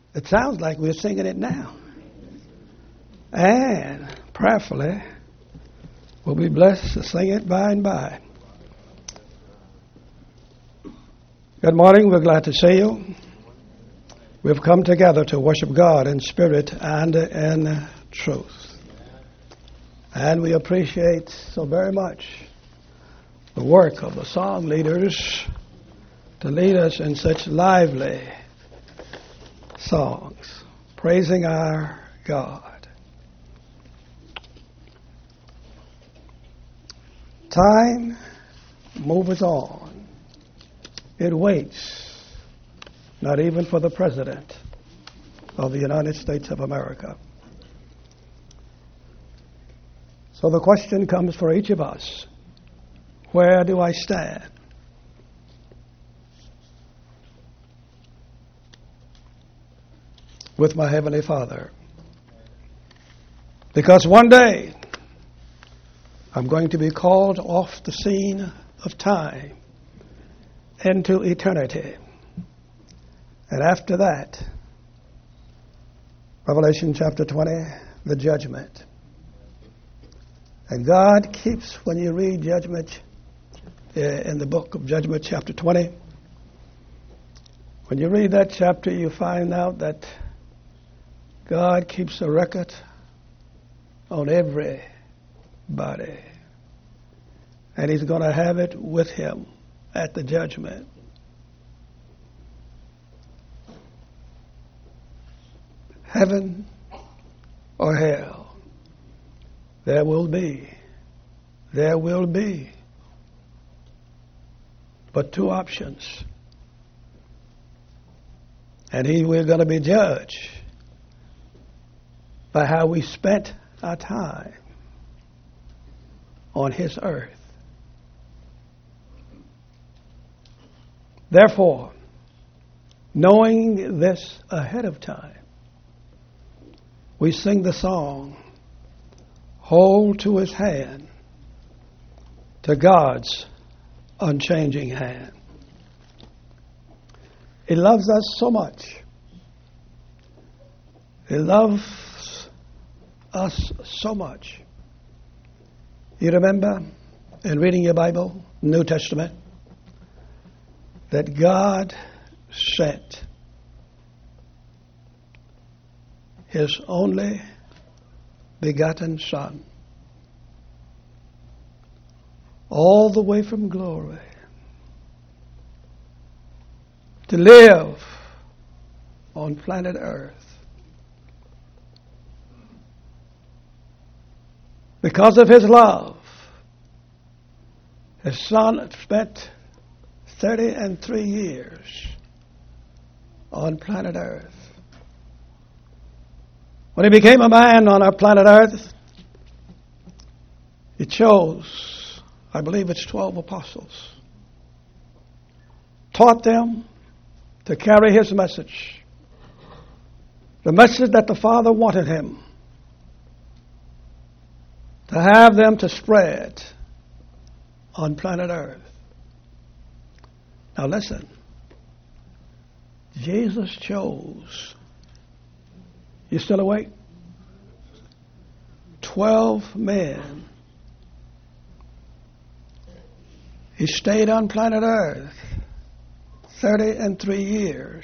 It sounds like we're singing it now. And prayerfully, we'll be blessed to sing it by and by. Good morning. We're glad to see you. We've come together to worship God in spirit and in truth. And we appreciate so very much the work of the song leaders to lead us in such lively songs, praising our God. Time moves on. It waits, not even for the President of the United States of America. So the question comes for each of us, where do I stand? With my Heavenly Father. Because one day I'm going to be called off the scene of time into eternity. And after that, Revelation chapter 20, the judgment. And God keeps, when you read judgment in the book of Judgment chapter 20, when you read that chapter, you find out that God keeps a record on everybody. And He's going to have it with Him at the judgment. Heaven or hell, there will be but two options. And we're going to be judged by how we spent our time on His earth. Therefore, knowing this ahead of time, we sing the song, Hold to His hand, to God's unchanging hand. He loves us so much. He loves us so much. You remember in reading your Bible, New Testament, that God sent His only begotten Son all the way from glory to live on planet Earth. Because of His love, His Son spent 33 years on planet Earth. When He became a man on our planet Earth, He chose, I believe it's 12 apostles, taught them to carry His message, the message that the Father wanted Him to have them to spread on planet Earth. Now listen, Jesus chose, you still awake? 12 men. He stayed on planet Earth 33 years,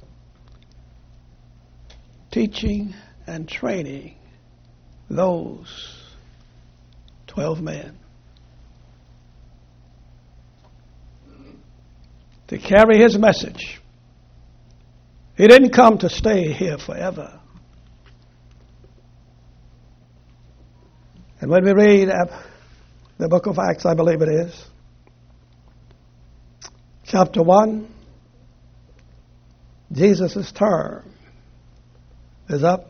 teaching and training those 12 men to carry His message. He didn't come to stay here forever. And when we read the book of Acts, I believe it is, chapter 1, Jesus' term is up.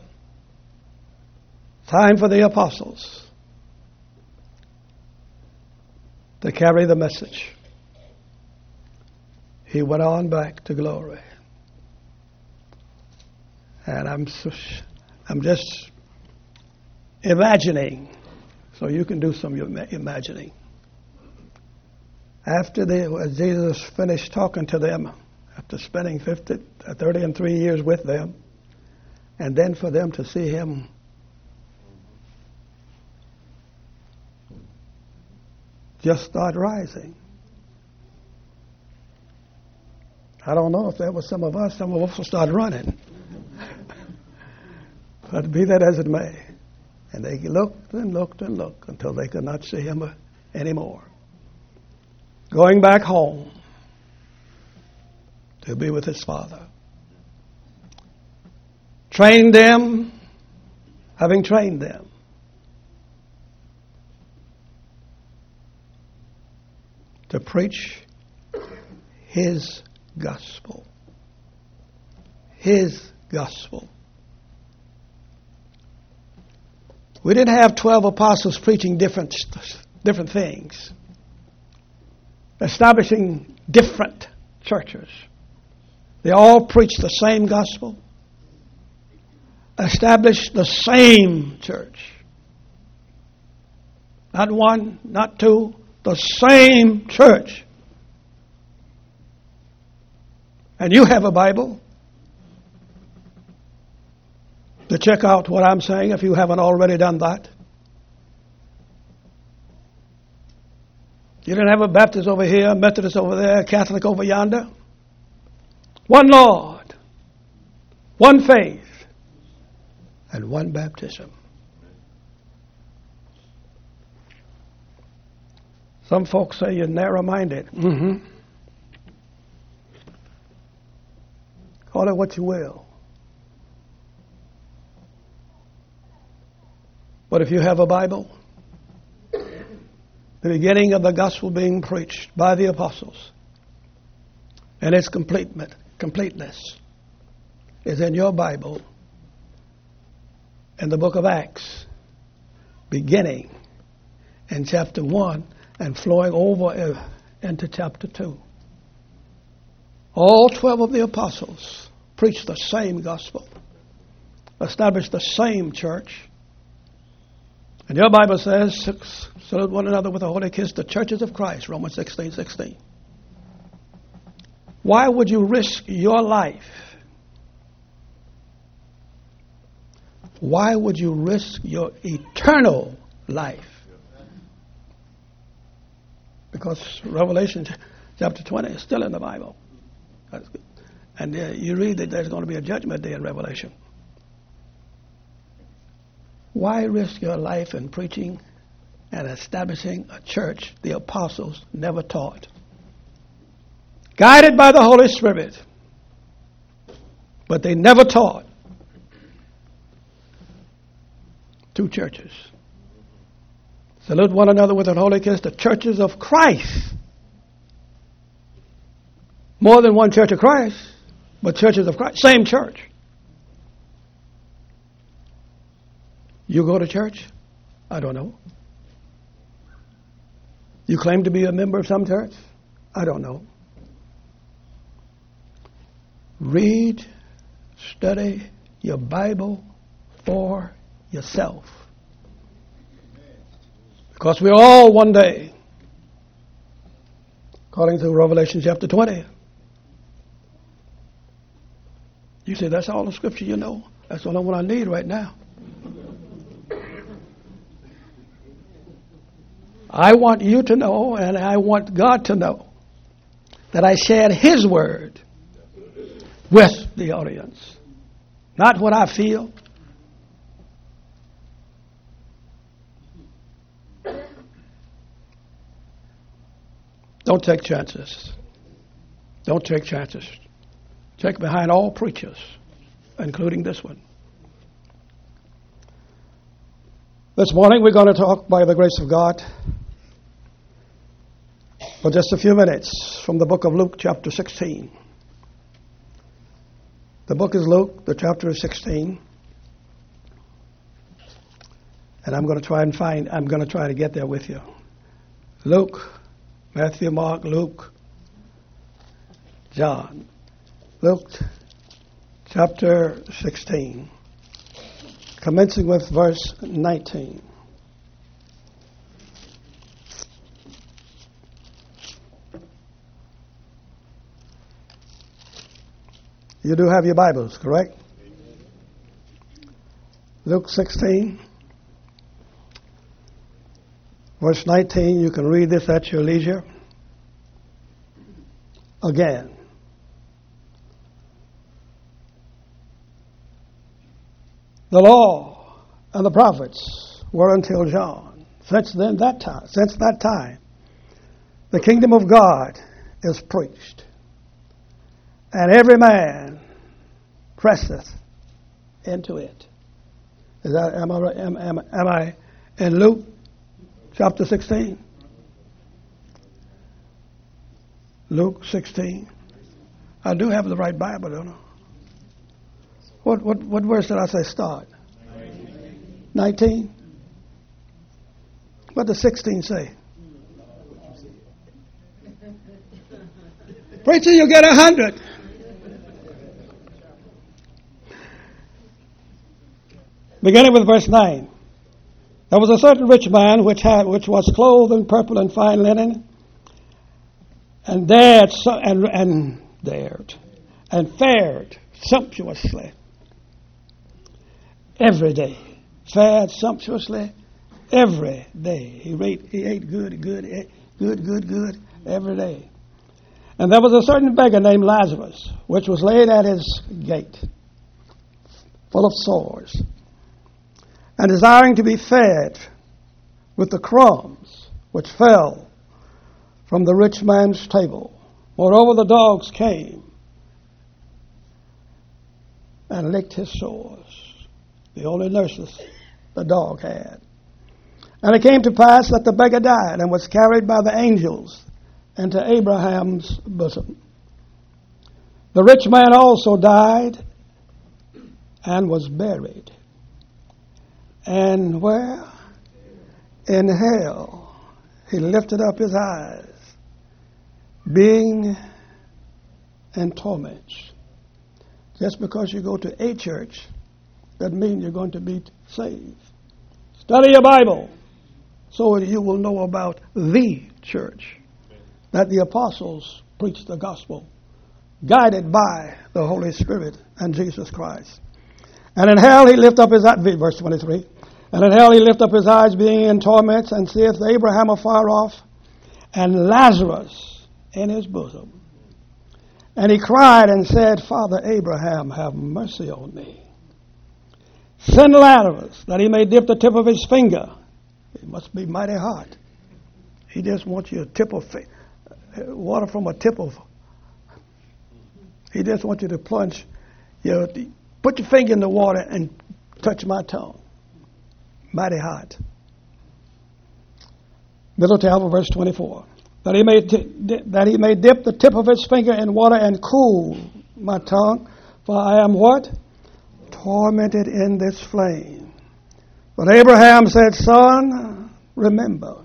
Time for the apostles to carry the message. He went on back to glory. And I'm just imagining, so you can do some imagining. After Jesus finished talking to them, after spending 33 years with them, and then for them to see him just start rising. I don't know if that was some of us will start running. But be that as it may. And they looked and looked and looked until they could not see him anymore. Going back home to be with his Father. Trained them, having trained them. To preach his gospel. His gospel. We didn't have 12 apostles preaching different things, establishing different churches. They all preached the same gospel, established the same church. Not one, not two, the same church. And you have a Bible to check out what I'm saying if you haven't already done that. You didn't have a Baptist over here, a Methodist over there, a Catholic over yonder. One Lord, one faith, and one baptism. Some folks say you're narrow-minded. Call it what you will. But if you have a Bible, the beginning of the gospel being preached by the apostles and its completeness is in your Bible in the book of Acts, beginning in chapter 1 and flowing over into chapter 2. All 12 of the apostles preached the same gospel, established the same church. And your Bible says, salute one another with a holy kiss, the churches of Christ, Romans 16:16. Why would you risk your life? Why would you risk your eternal life? Because Revelation chapter 20 is still in the Bible. And you read that there's going to be a judgment day in Revelation. Why risk your life in preaching and establishing a church the apostles never taught? Guided by the Holy Spirit, but they never taught. Two churches. Salute one another with an holy kiss, the churches of Christ. More than one church of Christ, but churches of Christ. Same church. You go to church? I don't know. You claim to be a member of some church? I don't know. Read, study your Bible for yourself. Because we all one day, according to Revelation chapter 20, you say, that's all the scripture you know? That's the only one I need right now. I want you to know, and I want God to know, that I shared His word with the audience. Not what I feel. Don't take chances. Don't take chances. Check behind all preachers, including this one. This morning we're going to talk, by the grace of God, for just a few minutes from the book of Luke, chapter 16. The book is Luke, the chapter is 16. And I'm going to try to get there with you. Luke, Matthew, Mark, Luke, John. Luke, chapter 16. Commencing with verse 19. You do have your Bibles, correct? Luke 16, verse 19. You can read this at your leisure. Again. The law and the prophets were until John. Since that time, the kingdom of God is preached, and every man presseth into it. Am I in Luke chapter 16? Luke 16. I do have the right Bible, don't I? What verse did I say start? 19. What does 16 say? Preacher, you get 100. Beginning with verse 9. There was a certain rich man which was clothed in purple and fine linen, and fared sumptuously every day. Fared sumptuously every day. He ate good every day. And there was a certain beggar named Lazarus, which was laid at his gate, full of sores, and desiring to be fed with the crumbs which fell from the rich man's table. Moreover, the dogs came and licked his sores. The only nurses the dog had. And it came to pass that the beggar died and was carried by the angels into Abraham's bosom. The rich man also died and was buried. And where? In hell he lifted up his eyes, being in torments. Just because you go to a church doesn't mean you're going to be saved. Study your Bible so you will know about the church, that the apostles preached the gospel, guided by the Holy Spirit and Jesus Christ. And in hell he lift up his eyes, verse 23, and in hell he lift up his eyes, being in torments, and seeth Abraham afar off, and Lazarus in his bosom. And he cried and said, Father Abraham, have mercy on me. Send Lazarus, that he may dip the tip of his finger. It must be mighty hot. He just wants you to tip of water from a tip of. He just wants you to plunge. Put your finger in the water and touch my tongue. Mighty hot. Middle Table, verse 24. That he may dip the tip of his finger in water and cool my tongue, for I am what? Tormented in this flame. But Abraham said, Son, remember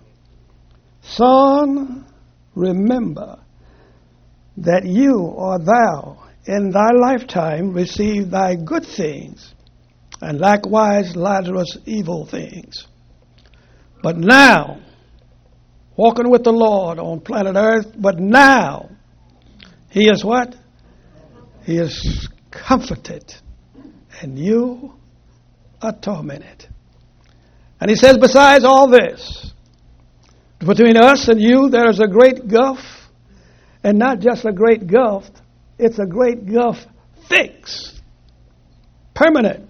that you or thou in thy lifetime received thy good things, and likewise Lazarus evil things. But now, walking with the Lord on planet Earth, but now he is what? He is comforted, and you are tormented. And he says, besides all this, between us and you there is a great gulf, and not just a great gulf, it's a great gulf fixed, permanent.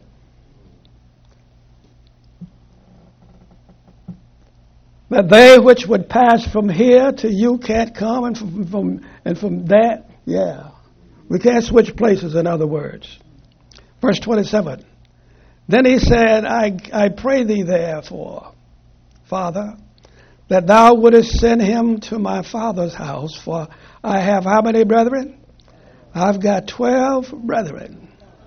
That they which would pass from here to you can't come, and from that, we can't switch places, in other words. Verse 27. Then he said, I pray thee therefore, Father, that thou wouldest send him to my father's house, for I have how many brethren? I've got 12 brethren.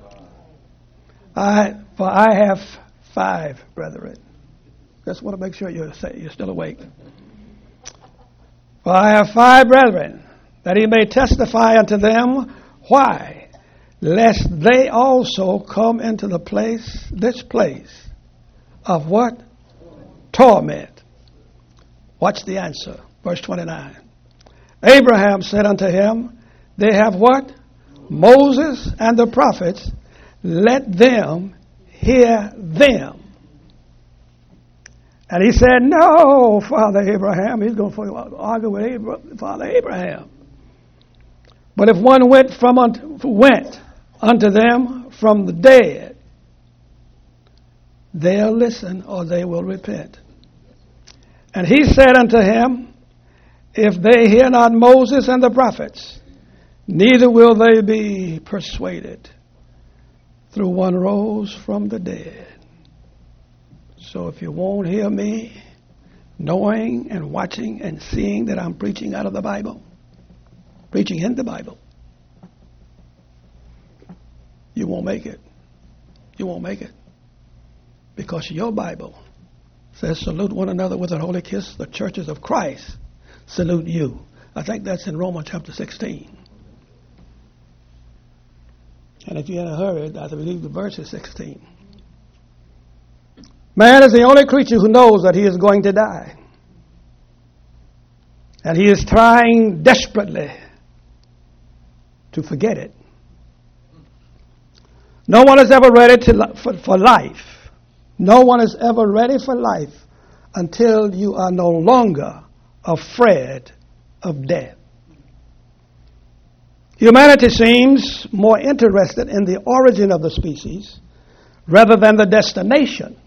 For I have 5 brethren. Just want to make sure you're still awake. For I have 5 brethren, that he may testify unto them. Why? Lest they also come into this place of what? Torment. Watch the answer. Verse 29. Abraham said unto him, they have what? Moses and the prophets. Let them hear them. And he said, no, Father Abraham. He's going to argue with Father Abraham. But if one went unto them from the dead, they'll listen or they will repent. And he said unto him, if they hear not Moses and the prophets, neither will they be persuaded, through one rose from the dead. So if you won't hear me, knowing and watching and seeing that I'm preaching out of the Bible, preaching in the Bible, you won't make it. You won't make it. Because your Bible says, salute one another with a holy kiss. The churches of Christ salute you. I think that's in Romans chapter 16. And if you're in a hurry, I believe the verse is 16. Man is the only creature who knows that he is going to die. And he is trying desperately to forget it. No one is ever ready for life. No one is ever ready for life until you are no longer afraid of death. Humanity seems more interested in the origin of the species rather than the destination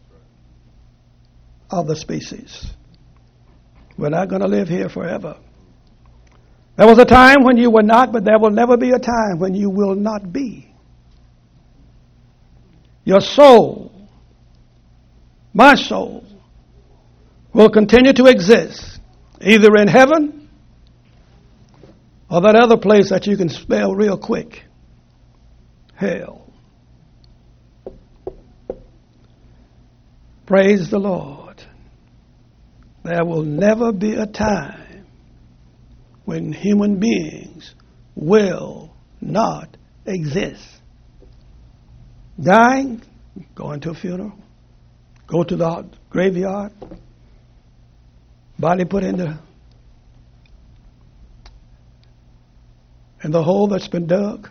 of the species. We're not going to live here forever. There was a time when you were not, but there will never be a time when you will not be. Your soul, my soul, will continue to exist either in heaven or that other place that you can spell real quick, hell. Praise the Lord. There will never be a time when human beings will not exist. Dying, going to a funeral, go to the graveyard, body put in the hole that's been dug,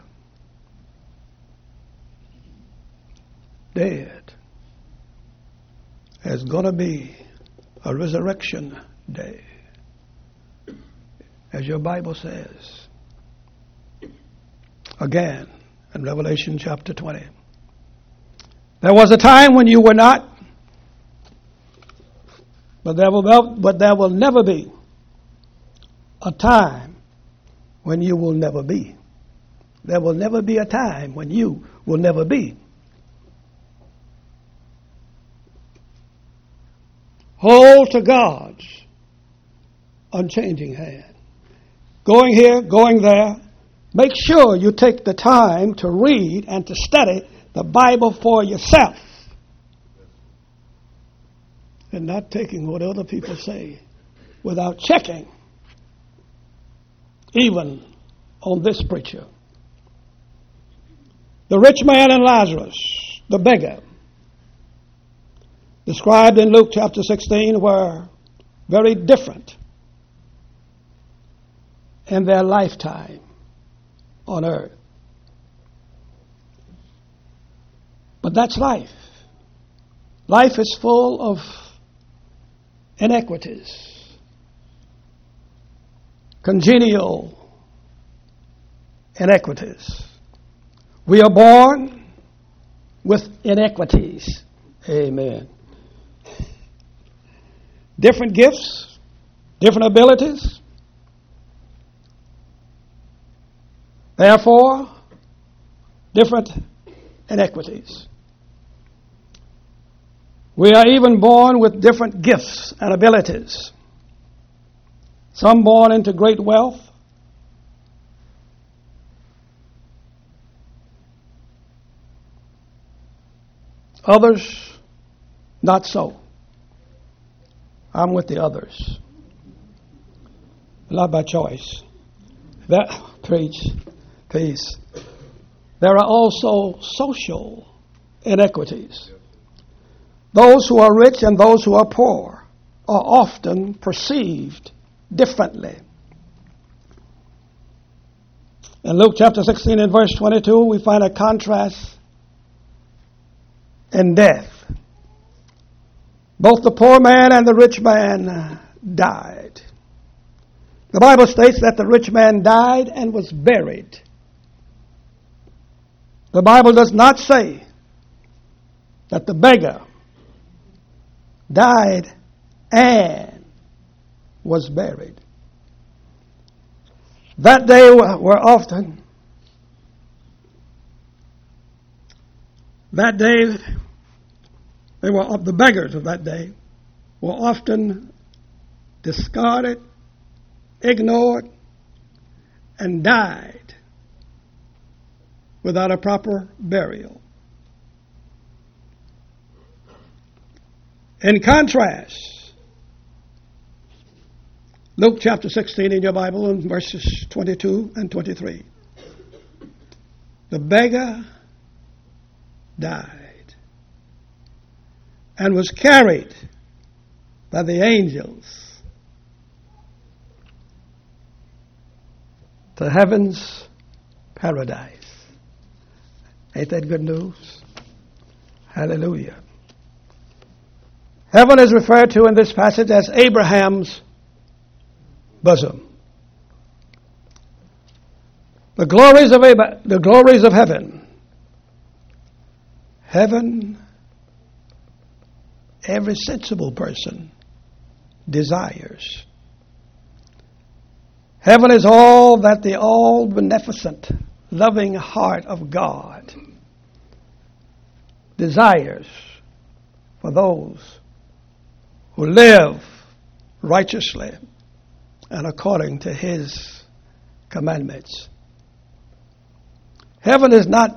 dead. There's going to be a resurrection day, as your Bible says. Again, in Revelation chapter 20. There was a time when you were not, but there will never be a time when you will never be. There will never be a time when you will never be. Hold to God's unchanging hand. Going here, going there. Make sure you take the time to read and to study the Bible for yourself. And not taking what other people say without checking, even on this preacher. The rich man and Lazarus, the beggar, described in Luke chapter 16, were very different in their lifetime on earth. But that's life. Life is full of inequities, congenial inequities. We are born with inequities. Amen. Different gifts, different abilities. Therefore, different inequities. We are even born with different gifts and abilities. Some born into great wealth. Others, not so. I'm with the others. Not by choice. Peace. There are also social inequities. Those who are rich and those who are poor are often perceived differently. In Luke chapter 16 and verse 22, we find a contrast in death. Both the poor man and the rich man died. The Bible states that the rich man died and was buried. The Bible does not say that the beggar died and was buried. That day the beggars of that day were often discarded, ignored, and died without a proper burial. In contrast, Luke chapter 16 in your Bible, in verses 22 and 23. The beggar died and was carried by the angels to heaven's paradise. Ain't that good news? Hallelujah. Heaven is referred to in this passage as Abraham's bosom. The glories of heaven. Heaven, every sensible person desires. Heaven is all that the all-beneficent, loving heart of God desires for those who live righteously and according to His commandments. Heaven is not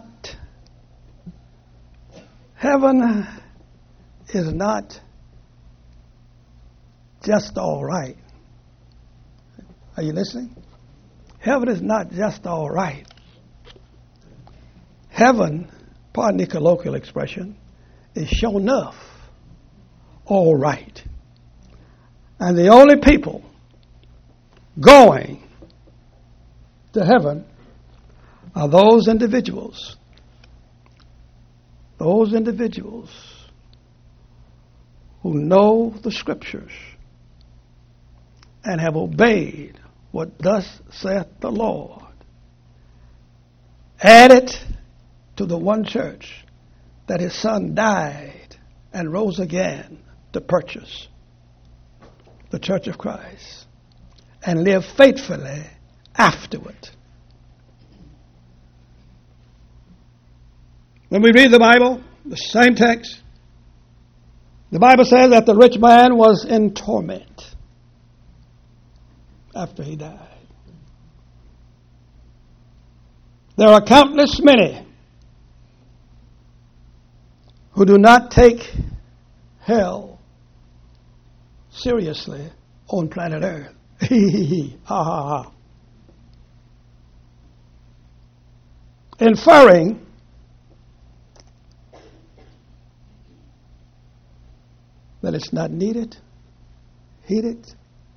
just all right. Are you listening? Heaven is not just all right. Heaven, pardon the colloquial expression, is sure enough all right. And the only people going to heaven are those individuals who know the Scriptures and have obeyed what thus saith the Lord, added to the one church that His Son died and rose again to purchase, the Church of Christ, and live faithfully afterward. When we read the Bible, the same text, the Bible says that the rich man was in torment after he died. There are countless many who do not take hell seriously on planet Earth. Ha ha ha. Inferring that it's not needed, heeded,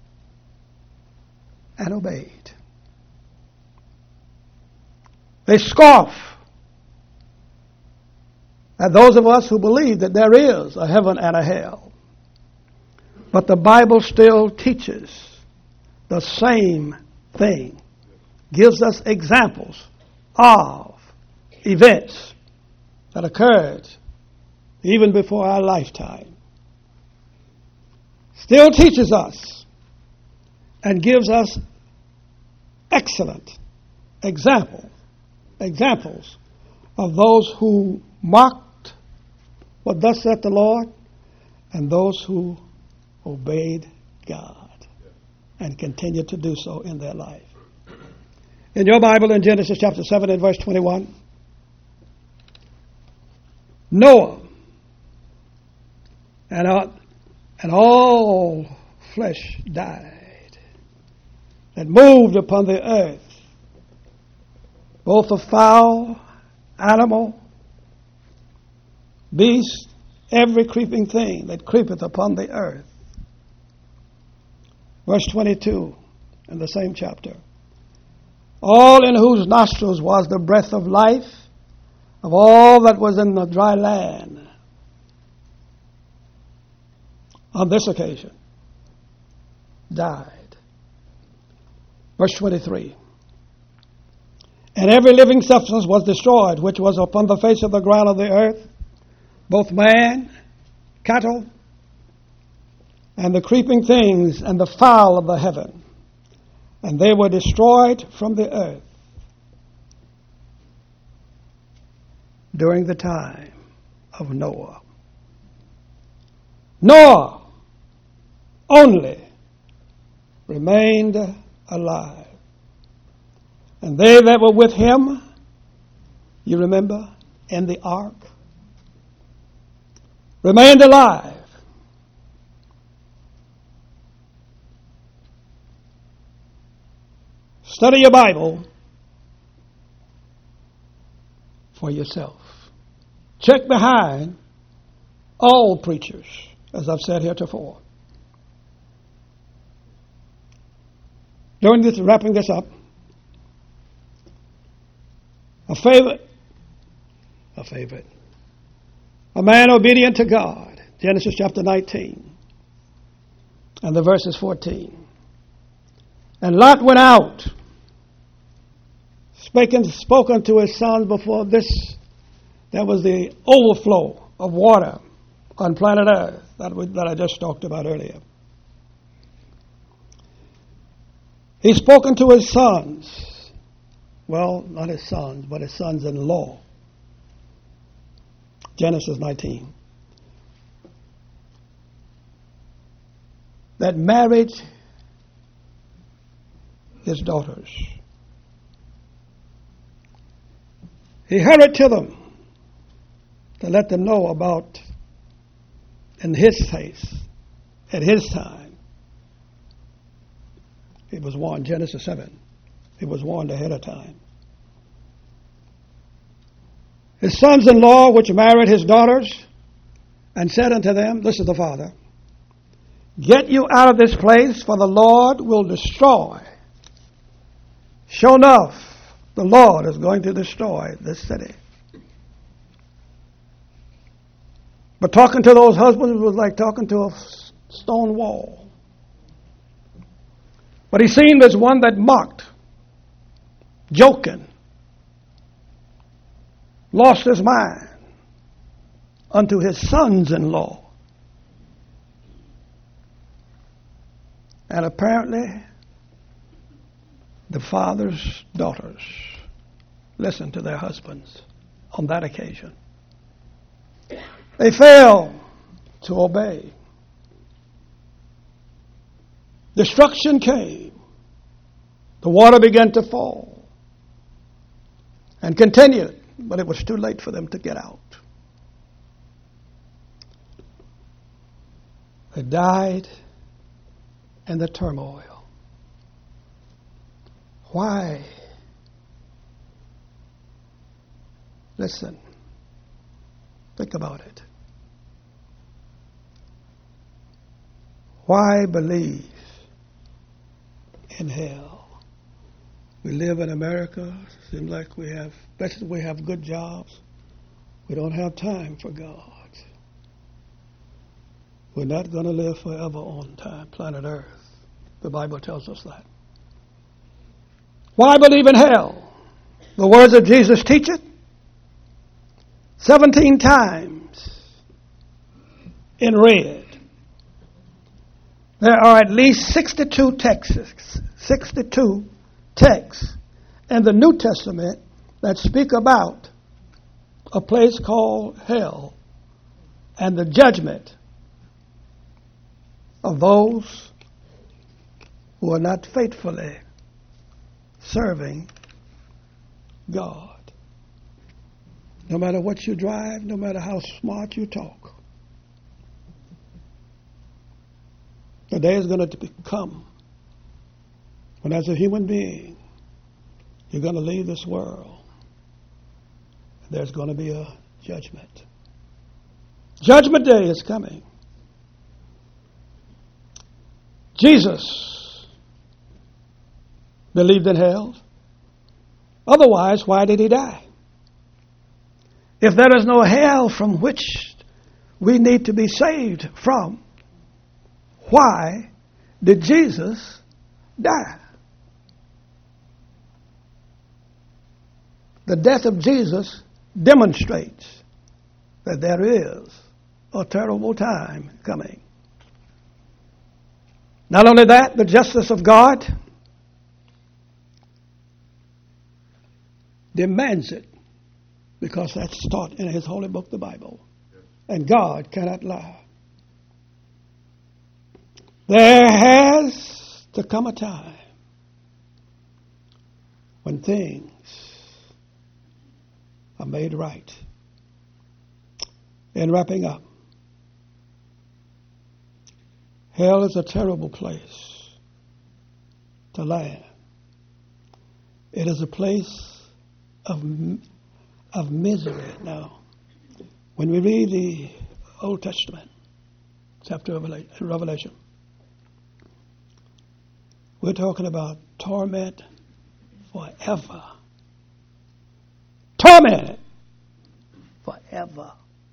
and obeyed. They scoff at those of us who believe that there is a heaven and a hell. But the Bible still teaches the same thing, gives us examples of events that occurred even before our lifetime. Still teaches us and gives us excellent examples of those who mocked what thus saith the Lord and those who obeyed God and continue to do so in their life. In your Bible, in Genesis chapter 7 and verse 21, Noah and all flesh died that moved upon the earth, both of fowl, animal, beast, every creeping thing that creepeth upon the earth. Verse 22 in the same chapter. All in whose nostrils was the breath of life, of all that was in the dry land, on this occasion died. Verse 23. And every living substance was destroyed, which was upon the face of the ground of the earth, both man, cattle, and the creeping things, and the fowl of the heaven. And they were destroyed from the earth during the time of Noah. Noah only remained alive. And they that were with him, you remember, in the ark, remained alive. Study your Bible for yourself. Check behind all preachers, as I've said heretofore. During this, wrapping this up, a favorite. A man obedient to God. Genesis chapter 19 and the verses 14. And Lot went out, spoken to his sons before this. There was the overflow of water on planet Earth that I just talked about earlier. He's spoken to his sons. Well, not his sons, but his sons-in-law. Genesis 19. That married his daughters. He hurried to them to let them know about, in his case, at his time. He was warned, Genesis 7. He was warned ahead of time. His sons-in-law, which married his daughters, and said unto them, this is the father, get you out of this place, for the Lord will destroy. Sure enough, the Lord is going to destroy this city. But talking to those husbands was like talking to a stone wall. But he seemed as one that mocked, joking, lost his mind unto his sons-in-law. And apparently, the father's daughters listened to their husbands on that occasion. They failed to obey. Destruction came. The water began to fall and continued, but it was too late for them to get out. They died in the turmoil. Why? Listen. Think about it. Why believe in hell? We live in America. Seems like we have good jobs. We don't have time for God. We're not going to live forever on planet Earth. The Bible tells us that. Why believe in hell? The words of Jesus teach it. 17 times in red. There are at least 62 texts in the New Testament that speak about a place called hell and the judgment of those who are not faithfully serving God. No matter what you drive, no matter how smart you talk, the day is going to come when, as a human being, you're going to leave this world. There's going to be a judgment. Judgment day is coming. Jesus believed in hell. Otherwise, why did he die? If there is no hell from which we need to be saved from, Why did Jesus die? The death of Jesus demonstrates that there is a terrible time coming. Not only that, the justice of God demands it, because that's taught in His holy book, the Bible. And God cannot lie. There has to come a time when things are made right. In wrapping up, hell is a terrible place to land. It is a place of misery. Now, when we read the Old Testament, chapter of Revelation, we're talking about torment forever. Tormented forever.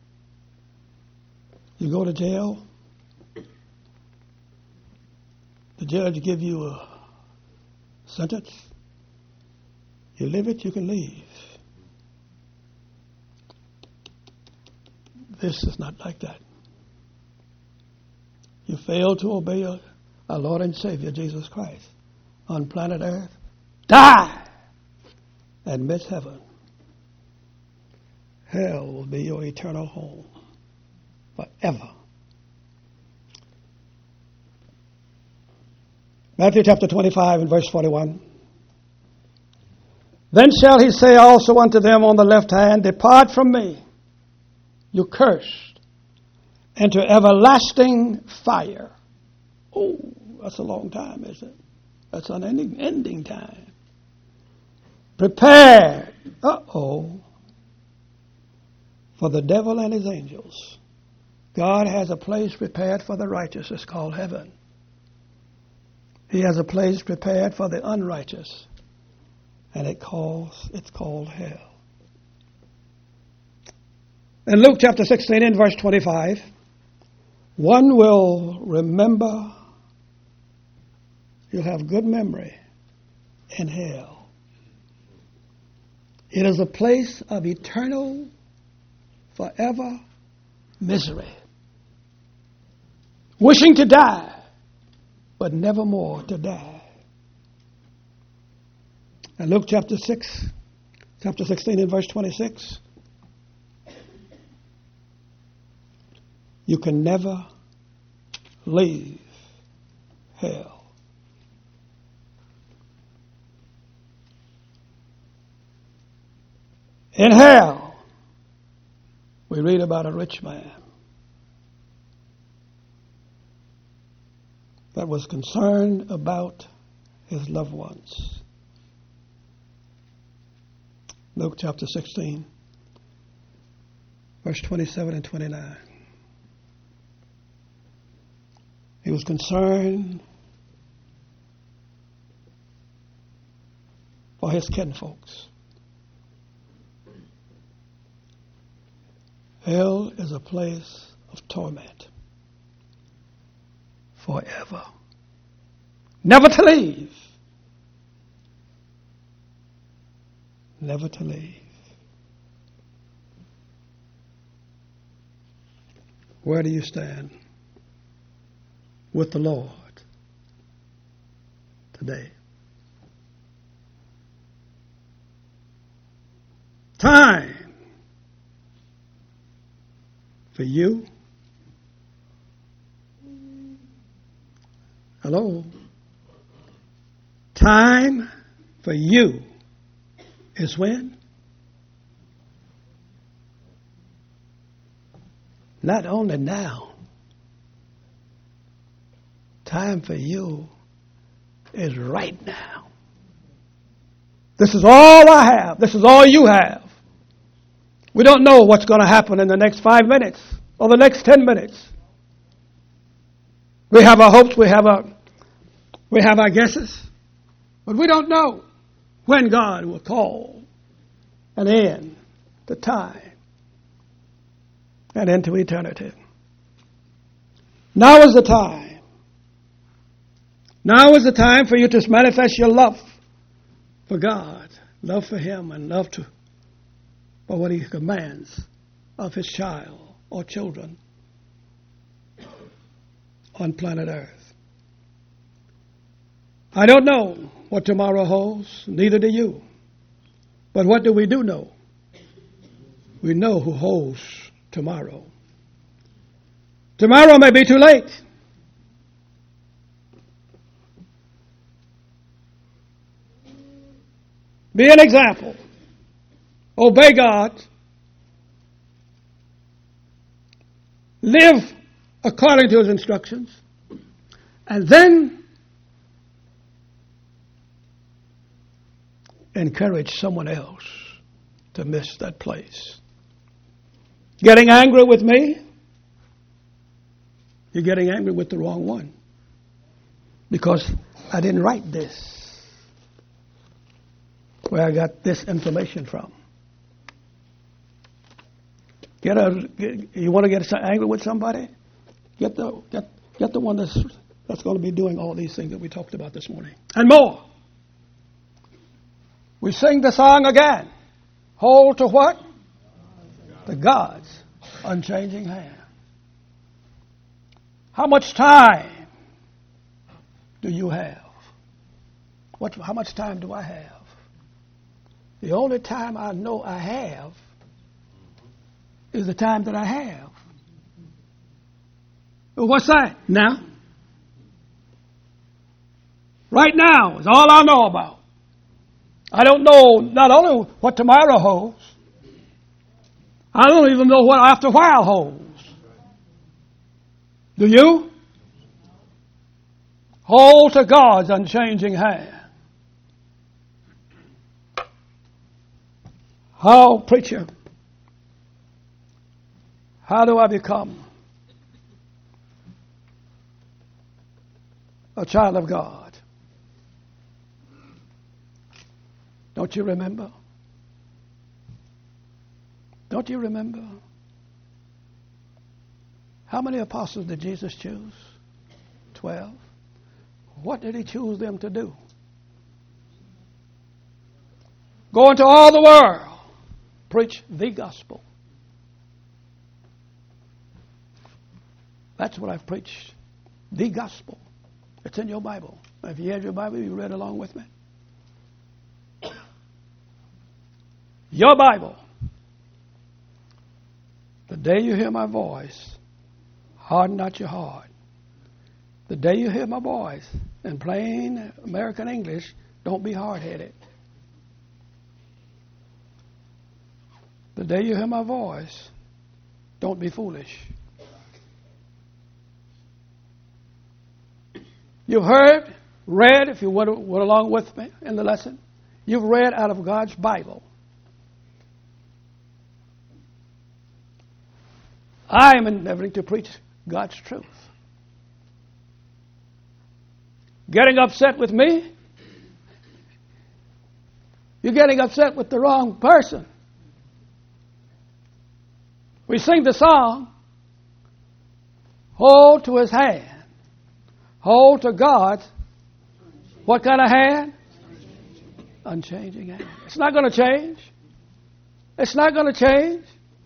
You go to jail, the judge give you a sentence. You live it, you can leave. This is not like that. You fail to obey our Lord and Savior, Jesus Christ, on planet Earth, die and miss heaven. Hell will be your eternal home forever. Matthew chapter 25 and verse 41. Then shall he say also unto them on the left hand, Depart from me, you cursed, into everlasting fire. Oh, that's a long time, isn't it? That's an ending time. Prepared, for the devil and his angels. God has a place prepared for the righteous. It's called heaven. He has a place prepared for the unrighteous, and it's called hell. In Luke chapter 16 and verse 25, one will remember, you'll have good memory in hell. It is a place of eternal, forever misery. Wishing to die, but never more to die. And Luke chapter 16 and verse 26, you can never leave hell. In hell, we read about a rich man that was concerned about his loved ones. Luke chapter 16, verse 27 and 29. He was concerned for his kinfolks. Hell is a place of torment forever. Never to leave. Never to leave. Where do you stand with the Lord today? Time for you. Hello. Time for you is when? Not only now. Time for you is right now. This is all I have. This is all you have. We don't know what's going to happen in the next 5 minutes or the next 10 minutes. We have our hopes, we have our guesses, but we don't know when God will call an end to time and into eternity. Now is the time Now is the time for you to manifest your love for God, love for Him, and love for what He commands of His child or children on planet Earth. I don't know what tomorrow holds, neither do you. But what do we do know? We know who holds tomorrow. Tomorrow may be too late. Be an example. Obey God. Live according to His instructions. And then encourage someone else to miss that place. Getting angry with me? You're getting angry with the wrong one. Because I didn't write this where I got this information from. You want to get angry with somebody? Get the one that's going to be doing all these things that we talked about this morning. And more. We sing the song again. Hold to what? To God's unchanging hand. How much time do you have? How much time do I have? The only time I know I have is the time that I have. Well, what's that? Now. Right now is all I know about. I don't know not only what tomorrow holds, I don't even know what after a while holds. Do you? Hold to God's unchanging hand. How, preacher, how do I become a child of God? Don't you remember? Don't you remember? How many apostles did Jesus choose? 12. What did He choose them to do? Go into all the world. Preach the gospel. That's what I've preached. The gospel. It's in your Bible. If you had your Bible, you read along with me. Your Bible. The day you hear my voice, harden not your heart. The day you hear my voice, in plain American English, don't be hard-headed. The day you hear my voice, don't be foolish. You've heard, read, if you went along with me in the lesson, you've read out of God's Bible. I am endeavoring to preach God's truth. Getting upset with me? You're getting upset with the wrong person. We sing the song, hold to His hand. Hold to God's, what kind of hand? Unchanging hand. It's not going to change. It's not going to change.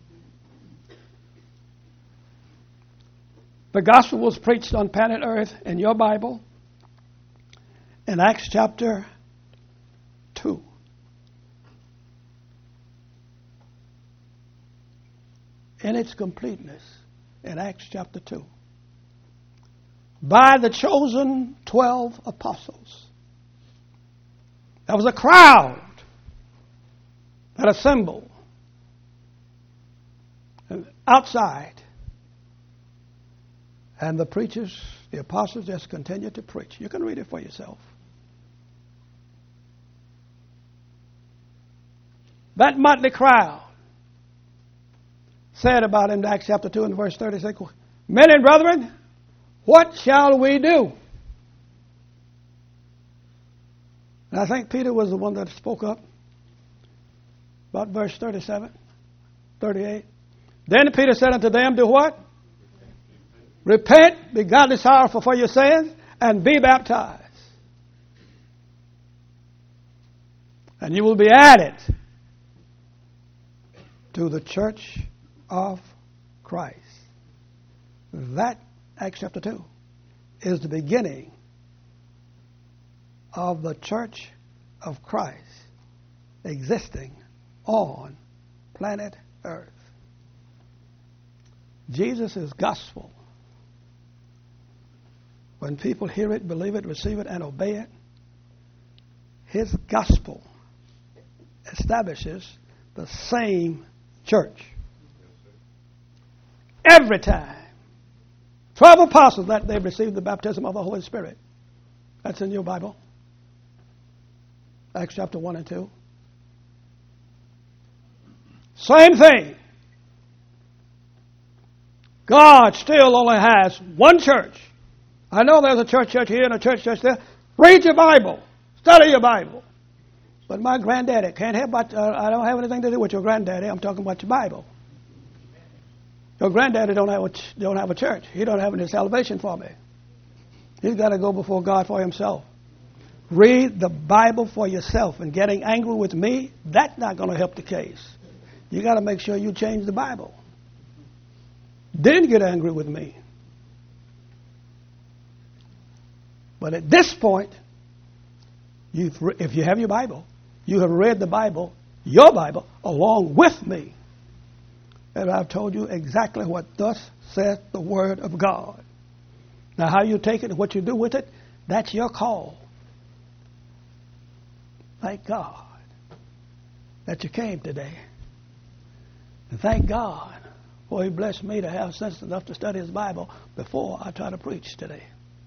The gospel was preached on planet Earth in your Bible in Acts chapter 2. In its completeness, in Acts chapter 2. By the chosen 12 apostles. There was a crowd that assembled outside. And the preachers, the apostles, just continued to preach. You can read it for yourself. That motley crowd said about in Acts chapter 2 and verse 36, men and brethren, what shall we do? And I think Peter was the one that spoke up about verse 37, 38. Then Peter said unto them, do what? Repent, be godly sorrowful for your sins, and be baptized. And you will be added to the church of Christ. That, Acts chapter 2, is the beginning of the church of Christ existing on planet Earth. Jesus' gospel, when people hear it, believe it, receive it, and obey it, his gospel establishes the same church. Every time. 12 apostles that they received the baptism of the Holy Spirit. That's in your Bible. Acts chapter 1 and 2. Same thing. God still only has one church. I know there's a church here and a church there. Read your Bible. Study your Bible. But my granddaddy can't have. I don't have anything to do with your granddaddy. I'm talking about your Bible. Your granddaddy don't have a church. He don't have any salvation for me. He's got to go before God for himself. Read the Bible for yourself. And getting angry with me, that's not going to help the case. You got to make sure you change the Bible. Then get angry with me. But at this point, if you have your Bible, you have read the Bible, your Bible, along with me. And I've told you exactly what thus saith the Word of God. Now, how you take it and what you do with it, that's your call. Thank God that you came today. And thank God for He blessed me to have sense enough to study His Bible before I try to preach today.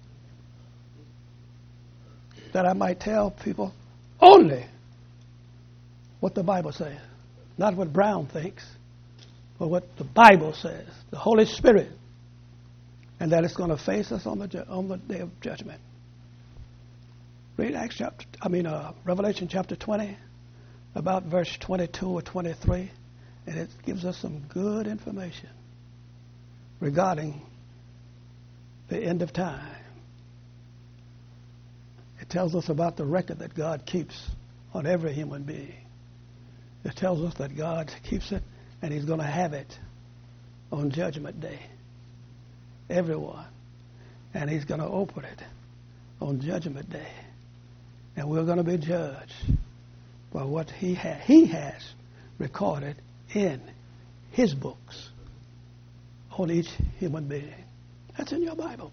That I might tell people only what the Bible says. Not what Brown thinks, but what the Bible says. The Holy Spirit. And that it's going to face us on the day of judgment. Read Revelation chapter 20, about verse 22 or 23, and it gives us some good information regarding the end of time. It tells us about the record that God keeps on every human being. It tells us that God keeps it, and He's going to have it on Judgment Day. Everyone. And He's going to open it on Judgment Day. And we're going to be judged by what He has recorded in His books on each human being. That's in your Bible.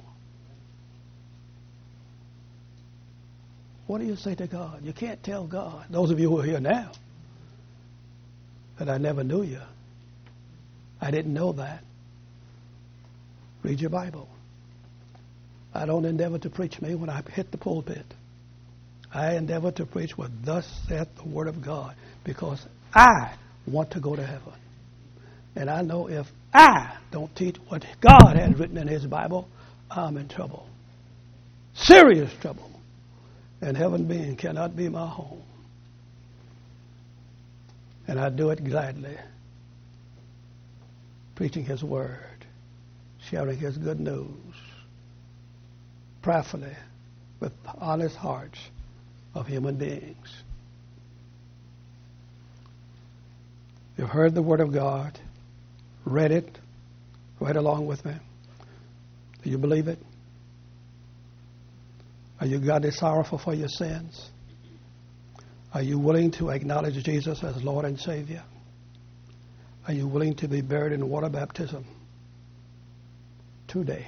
What do you say to God? You can't tell God, those of you who are here now, that I never knew you. I didn't know that. Read your Bible. I don't endeavor to preach me when I hit the pulpit. I endeavor to preach what thus saith the Word of God, because I want to go to heaven. And I know if I don't teach what God has written in His Bible, I'm in trouble. Serious trouble. And heaven being cannot be my home. And I do it gladly. Preaching His Word, sharing His good news, prayerfully, with honest hearts of human beings. You've heard the Word of God, read it, right along with me. Do you believe it? Are you godly sorrowful for your sins? Are you willing to acknowledge Jesus as Lord and Savior? Are you willing to be buried in water baptism today,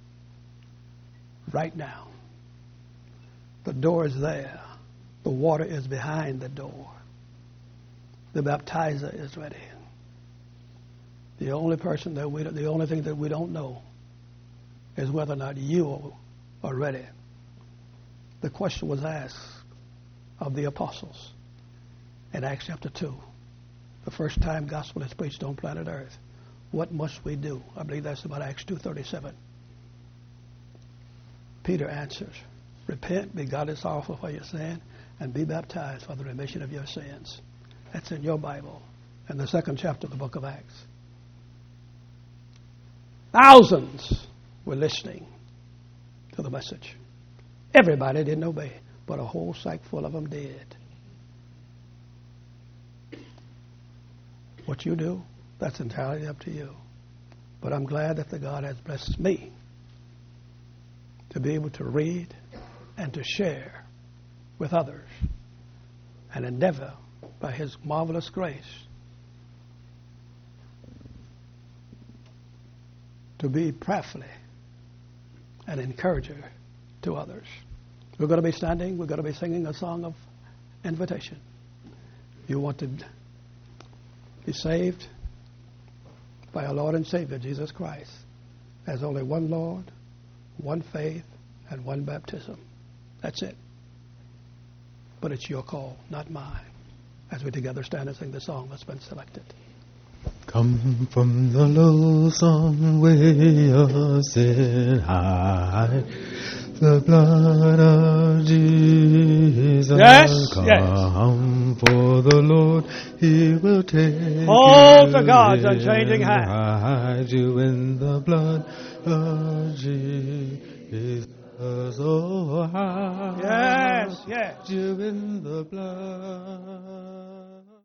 right now? The door is there. The water is behind the door. The baptizer is ready. The only thing that we don't know is whether or not you are ready. The question was asked of the apostles in Acts chapter 2. The first time gospel is preached on planet Earth. What must we do? I believe that's about Acts 2:37. Peter answers, repent, be godly sorrowful for your sin, and be baptized for the remission of your sins. That's in your Bible, in the second chapter of the book of Acts. Thousands were listening to the message. Everybody didn't obey, but a whole sack full of them did. What you do, that's entirely up to you. But I'm glad that the God has blessed me to be able to read and to share with others and endeavor by His marvelous grace to be prayerfully an encourager to others. We're going to be standing, we're going to be singing a song of invitation. You want to be saved by our Lord and Savior, Jesus Christ. There's only one Lord, one faith, and one baptism. That's it. But it's your call, not mine, as we together stand and sing the song that's been selected. Come from the loathsome way of sin high, the blood of Jesus. Yes, Come for the Lord, He will take All you to God's in, unchanging hand. hide you in the blood of Jesus. Oh, hide Yes. you in the blood